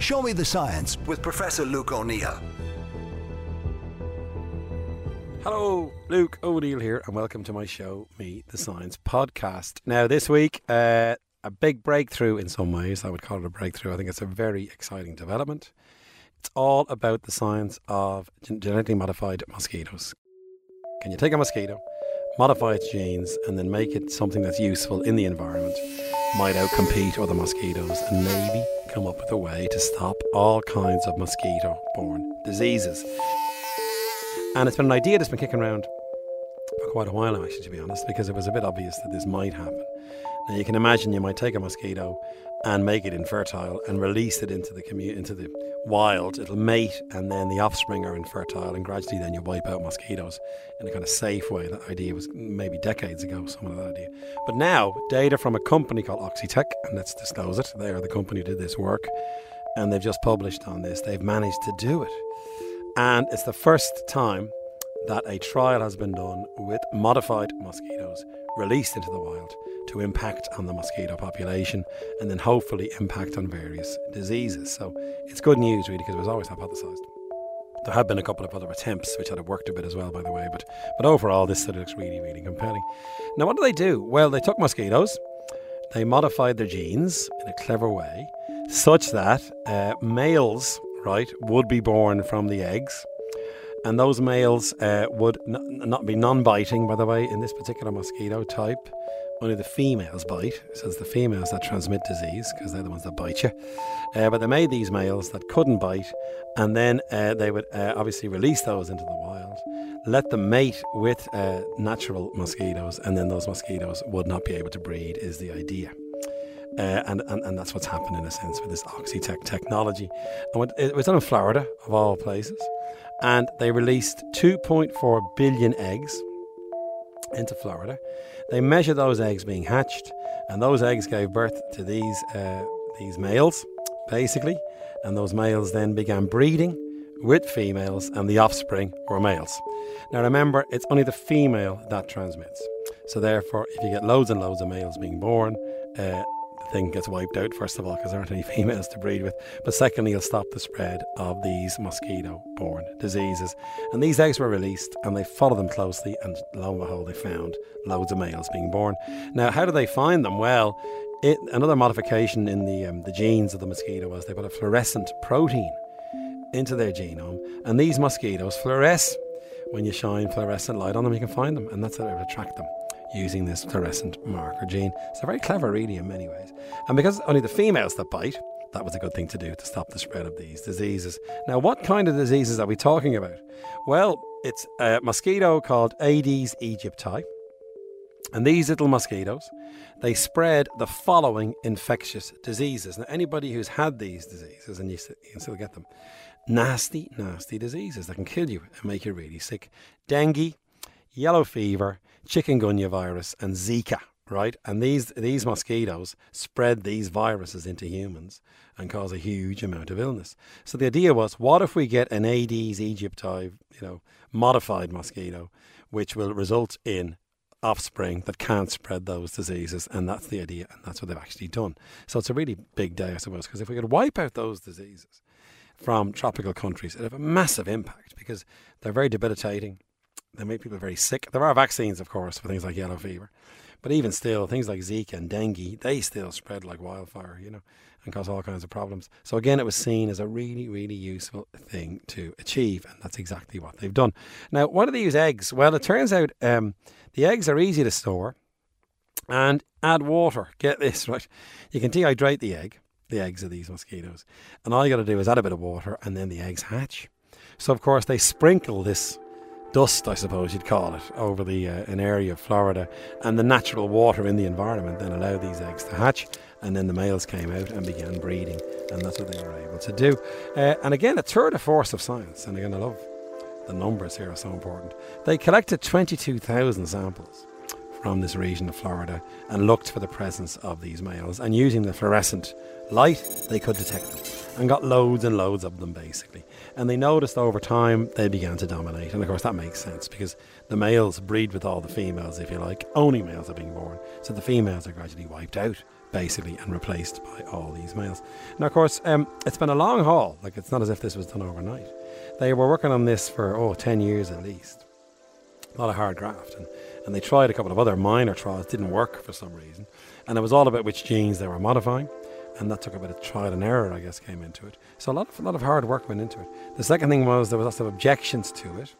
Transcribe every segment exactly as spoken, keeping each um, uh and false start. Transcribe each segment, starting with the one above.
Show Me the Science with Professor Luke O'Neill. Hello, Luke O'Neill here, and welcome to my show, Me the Science podcast. Now, this week, uh, a big breakthrough in some ways. I would call it a breakthrough. I think it's a very exciting development. It's all about the science of gen- genetically modified mosquitoes. Can you take a mosquito, modify its genes, and then make it something that's useful in the environment, might outcompete other mosquitoes, and maybe come up with a way to stop all kinds of mosquito-borne diseases? And it's been an idea that's been kicking around for quite a while now, actually, to be honest, because it was a bit obvious that this might happen. Now, you can imagine you might take a mosquito and make it infertile and release it into the commu- into the wild. It'll mate, and then the offspring are infertile, and gradually then you wipe out mosquitoes in a kind of safe way. That idea was maybe decades ago, some of that idea. But now, data from a company called Oxitec, and let's disclose it, they are the company who did this work, and they've just published on this. They've managed to do it. And it's the first time that a trial has been done with modified mosquitoes released into the wild to impact on the mosquito population and then hopefully impact on various diseases. So it's good news, really, because it was always hypothesised. There have been a couple of other attempts which had worked a bit as well, by the way, but, but overall this study looks really, really compelling. Now, what do they do? Well, they took mosquitoes, they modified their genes in a clever way such that uh, males right, would be born from the eggs, and those males uh, would n- not be non-biting, by the way, in this particular mosquito type. Only the females bite, so it's the females that transmit disease, because they're the ones that bite you. Uh, but they made these males that couldn't bite, and then uh, they would uh, obviously release those into the wild, let them mate with uh, natural mosquitoes, and then those mosquitoes would not be able to breed, is the idea. Uh, and, and, and that's what's happened in a sense with this Oxitec technology. And what, it was done in Florida, of all places, and they released two point four billion eggs into Florida. They measured those eggs being hatched, and those eggs gave birth to these uh, these males, basically, and those males then began breeding with females, and the offspring were males. Now remember, it's only the female that transmits. So therefore, if you get loads and loads of males being born, uh, thing gets wiped out, first of all, because there aren't any females to breed with, but secondly, it'll stop the spread of these mosquito-borne diseases. And these eggs were released, and they followed them closely, and lo and behold, they found loads of males being born. Now, how do they find them? Well, it, another modification in the um, the genes of the mosquito was they put a fluorescent protein into their genome, and these mosquitoes fluoresce. When you shine fluorescent light on them, you can find them, and that's how they would attract them, using this fluorescent marker gene. So very clever, really, in many ways. And because it's only the females that bite, that was a good thing to do to stop the spread of these diseases. Now, what kind of diseases are we talking about? Well, it's a mosquito called Aedes aegypti. And these little mosquitoes, they spread the following infectious diseases. Now, anybody who's had these diseases, and you, you can still get them, nasty, nasty diseases that can kill you and make you really sick. Dengue, yellow fever, chikungunya virus, and Zika, right? And these these mosquitoes spread these viruses into humans and cause a huge amount of illness. So the idea was, what if we get an Aedes aegypti, you know, modified mosquito, which will result in offspring that can't spread those diseases? And that's the idea, and that's what they've actually done. So it's a really big day, I suppose, because if we could wipe out those diseases from tropical countries, it'd have a massive impact, because they're very debilitating. They make people very sick. There are vaccines, of course, for things like yellow fever. But even still, things like Zika and dengue, they still spread like wildfire, you know, and cause all kinds of problems. So again, it was seen as a really, really useful thing to achieve. And that's exactly what they've done. Now, why do they use eggs? Well, it turns out um, the eggs are easy to store and add water. Get this, right? You can dehydrate the egg, the eggs of these mosquitoes. And all you got to do is add a bit of water, and then the eggs hatch. So, of course, they sprinkle this dust, I suppose you'd call it, over the uh, an area of Florida, and the natural water in the environment then allowed these eggs to hatch, and then the males came out and began breeding, and that's what they were able to do. Uh, and again, a third of force of science, and again, I love the numbers here are so important. They collected twenty-two thousand samples from this region of Florida and looked for the presence of these males, and using the fluorescent light, they could detect them, and got loads and loads of them, basically. And they noticed over time they began to dominate. And of course that makes sense, because the males breed with all the females, if you like. Only males are being born. So the females are gradually wiped out basically, and replaced by all these males. Now, of course, um, it's been a long haul. Like, it's not as if this was done overnight. They were working on this for, oh, ten years at least. A lot of hard graft. And, and they tried a couple of other minor trials. Didn't work for some reason. And it was all about which genes they were modifying. And that took a bit of trial and error, I guess, came into it. So a lot of, a lot of hard work went into it. The second thing was there was lots of objections to it.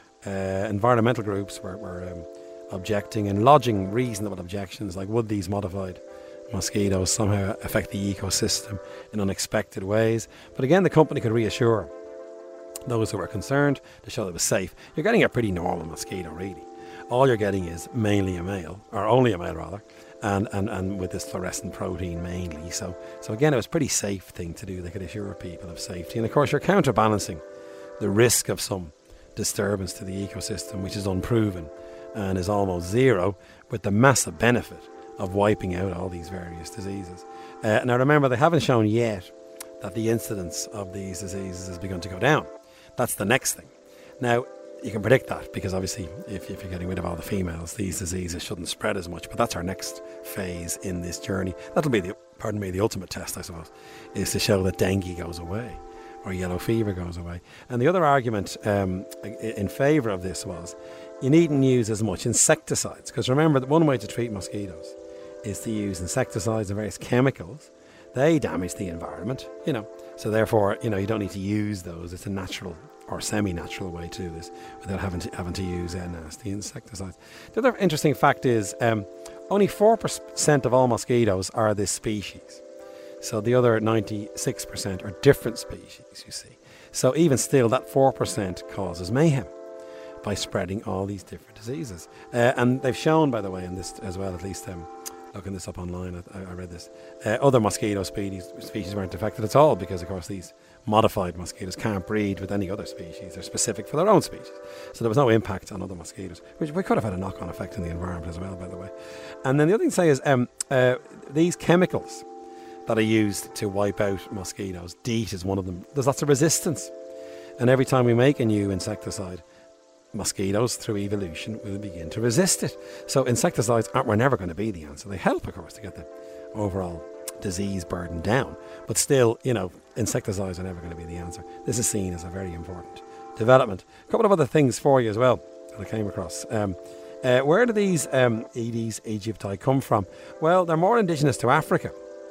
Uh, environmental groups were, were um, objecting and lodging reasonable objections, like would these modified mosquitoes somehow affect the ecosystem in unexpected ways. But again, the company could reassure those who were concerned to show that it was safe. You're getting a pretty normal mosquito, really. All you're getting is mainly a male, or only a male rather, and, and, and with this fluorescent protein mainly. So, so again, it was a pretty safe thing to do. They could assure people of safety. And of course, you're counterbalancing the risk of some disturbance to the ecosystem, which is unproven and is almost zero, with the massive benefit of wiping out all these various diseases. Uh, now remember, they haven't shown yet that the incidence of these diseases has begun to go down. That's the next thing. Now, you can predict that because obviously if, if you're getting rid of all the females, these diseases shouldn't spread as much. But that's our next phase in this journey. That'll be the, pardon me, the ultimate test, I suppose, is to show that dengue goes away or yellow fever goes away. And the other argument um, in favour of this was you needn't use as much insecticides, because remember that one way to treat mosquitoes is to use insecticides and various chemicals. They damage the environment, you know, so therefore, you know, you don't need to use those. It's a natural or semi-natural way to do this without having to having to use uh, nasty insecticides. The other interesting fact is um, only four percent of all mosquitoes are this species. So the other ninety-six percent are different species, you see. So even still, that four percent causes mayhem by spreading all these different diseases. Uh, and they've shown, by the way, in this as well, at least um, looking this up online, I, I read this, uh, other mosquito species, species weren't affected at all because, of course, these modified mosquitoes can't breed with any other species. They're specific for their own species. So there was no impact on other mosquitoes, which we could have had a knock-on effect in the environment as well, by the way. And then the other thing to say is um, uh, these chemicals that are used to wipe out mosquitoes, DEET is one of them. There's lots of resistance. And every time we make a new insecticide, mosquitoes, through evolution, will begin to resist it. So insecticides aren't, were never going to be the answer. They help, of course, to get the overall disease burden down. But still, you know, insecticides are never going to be the answer. This is seen as a very important development. A couple of other things for you as well that I came across. Um, uh, where do these um, Aedes aegypti come from? Well, they're more indigenous to Africa.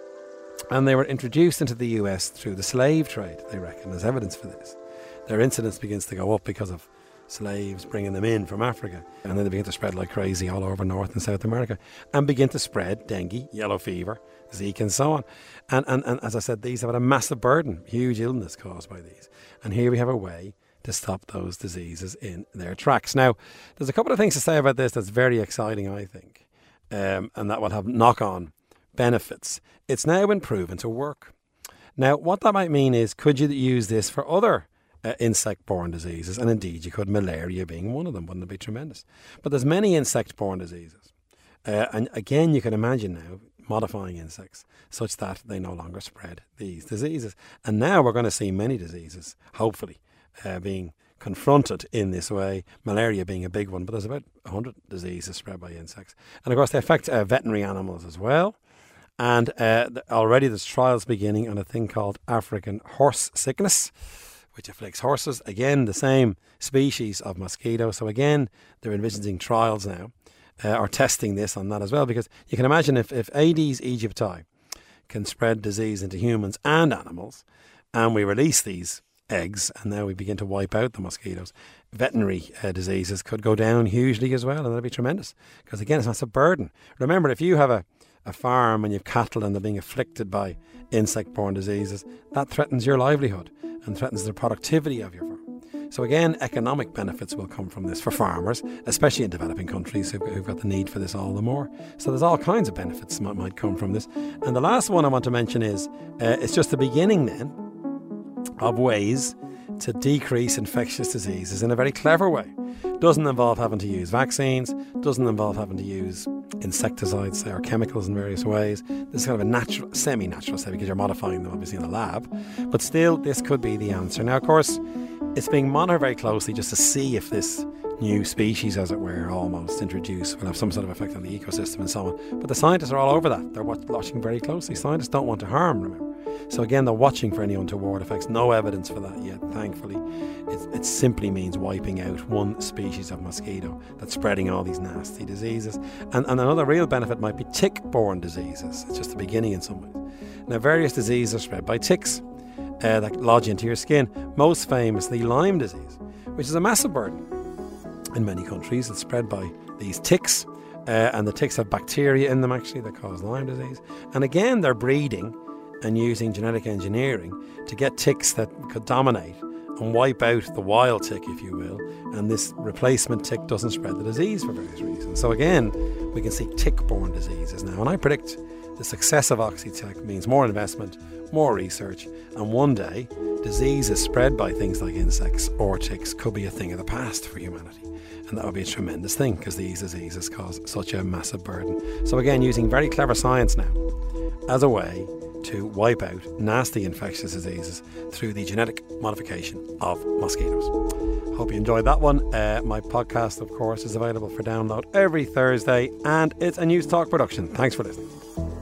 And they were introduced into the U S through the slave trade, they reckon. There's evidence for this. Their incidence begins to go up because of slaves bringing them in from Africa. And then they begin to spread like crazy all over North and South America and begin to spread dengue, yellow fever, Zika and so on. And, and, and as I said, these have had a massive burden, huge illness caused by these. And here we have a way to stop those diseases in their tracks. Now, there's a couple of things to say about this that's very exciting, I think, um, and that will have knock-on benefits. It's now been proven to work. Now, what that might mean is, could you use this for other uh, insect-borne diseases? And indeed, you could, malaria being one of them. Wouldn't it be tremendous? But there's many insect-borne diseases. Uh, and again, you can imagine now modifying insects such that they no longer spread these diseases. And now we're going to see many diseases, hopefully, uh, being confronted in this way, malaria being a big one, but there's about one hundred diseases spread by insects. And of course, they affect uh, veterinary animals as well. And uh, already there's trials beginning on a thing called African horse sickness, which afflicts horses. Again, the same species of mosquito. So again, they're envisaging trials now, uh, or testing this on that as well, because you can imagine if, if Aedes aegypti can spread disease into humans and animals, and we release these eggs, and now we begin to wipe out the mosquitoes, veterinary uh, diseases could go down hugely as well, and that'd be tremendous. Because again, it's not a burden. Remember, if you have a a farm and you've cattle and they're being afflicted by insect-borne diseases, that threatens your livelihood and threatens the productivity of your farm. So again, economic benefits will come from this for farmers, especially in developing countries who've, who've got the need for this all the more. So there's all kinds of benefits that might, might come from this. And the last one I want to mention is, uh, it's just the beginning then of ways to decrease infectious diseases in a very clever way. Doesn't involve having to use vaccines, doesn't involve having to use insecticides or chemicals in various ways. This is kind of a natural, semi-natural say, because you're modifying them obviously in the lab. But still, this could be the answer. Now, of course, it's being monitored very closely just to see if this new species, as it were, almost introduced will have some sort of effect on the ecosystem and so on. But the scientists are all over that. They're watching very closely. Scientists don't want to harm, remember. So again, they're watching for any untoward effects. No evidence for that yet, thankfully. It, it simply means wiping out one species of mosquito that's spreading all these nasty diseases. And, and another real benefit might be tick-borne diseases. It's just the beginning in some ways. Now, various diseases are spread by ticks uh, that lodge into your skin. Most famously, Lyme disease, which is a massive burden in many countries. It's spread by these ticks, uh, and the ticks have bacteria in them actually that cause Lyme disease. And again, they're breeding and using genetic engineering to get ticks that could dominate and wipe out the wild tick, if you will, and this replacement tick doesn't spread the disease for various reasons. So again, we can see tick-borne diseases now, and I predict the success of Oxitec means more investment, more research, and one day diseases spread by things like insects or ticks could be a thing of the past for humanity. And that would be a tremendous thing because these diseases cause such a massive burden. So again, using very clever science now as a way to wipe out nasty infectious diseases through the genetic modification of mosquitoes. Hope you enjoyed that one. Uh, my podcast, of course, is available for download every Thursday, and it's a News Talk production. Thanks for listening.